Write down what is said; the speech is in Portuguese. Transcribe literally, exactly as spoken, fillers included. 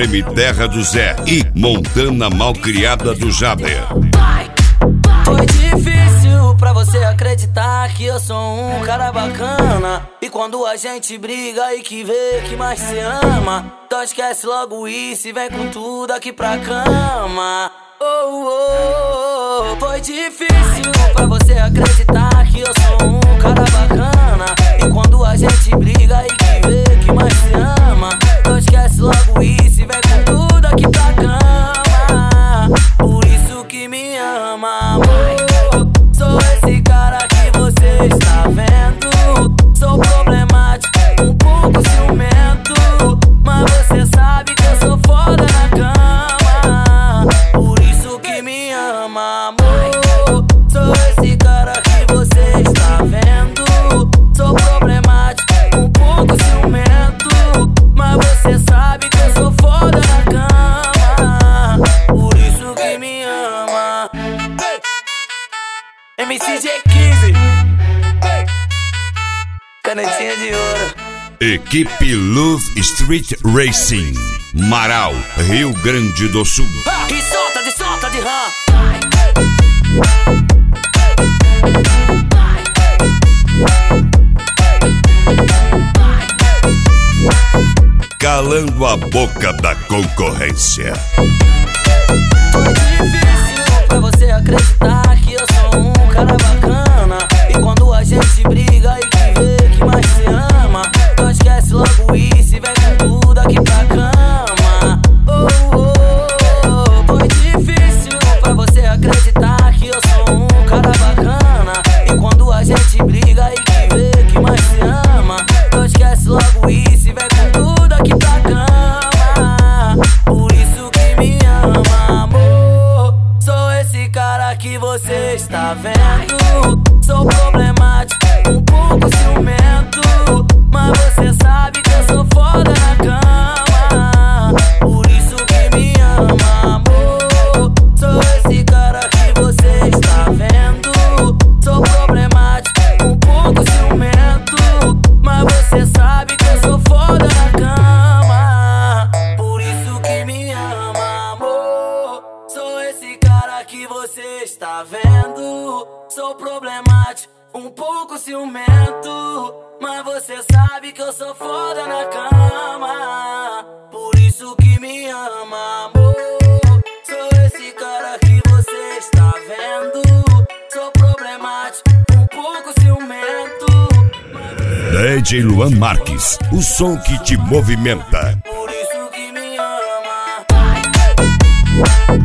M Terra do Zé e Montana Malcriada do Jader. Foi difícil pra você acreditar que eu sou um cara bacana. E quando a gente briga e que vê que mais se ama, então esquece logo isso e vem com tudo aqui pra cama. Oh, oh, oh. Foi difícil pra você acreditar que eu sou um cara bacana. E quando a gente briga e que vê que mais se ama, então esquece logo isso e vem com tudo aqui pra cama. Por isso que me ama, amor. Sou esse cara que você está vendo. Sou problemático, um pouco ciumento, mas você sabe que eu sou foda na cama. Por isso que me ama, amor. Sou esse cara que você está vendo. Sou problemático, um pouco ciumento, mas você sabe que eu sou foda na cama. Por isso que me ama. M C G quinze, canetinha de ouro. Equipe Love Street Racing, Marau, Rio Grande do Sul. E solta de solta de rã. Calando a boca da concorrência. Foi difícil pra você acreditar que eu sou um cara bacana. E quando a gente briga e que vê que mais se ama, então esquece logo isso e vem com tudo aqui pra cama. Oh, oh, oh. Foi difícil pra você acreditar que eu sou um cara bacana. E quando a gente briga e que vê que mais se ama, então esquece logo isso e vem com tudo aqui pra cama. Por isso que me ama, amor. Sou esse cara que você está vendo. Sou problemático, um pouco ciumento, mas você sabe que eu sou foda na cama. Por isso que me ama, amor. Sou esse cara que você está vendo. Sou problemático, um pouco ciumento, mas você sabe que eu sou foda na cama. Por isso que me ama, amor. Sou esse cara que você está vendo. Sou problemático, um pouco ciumento, mas você sabe que eu sou foda na cama. Por isso que me ama, amor. Sou esse cara que você está vendo. Sou problemático, um pouco ciumento, D J Luan Marques, o som que te movimenta. por isso que me ama.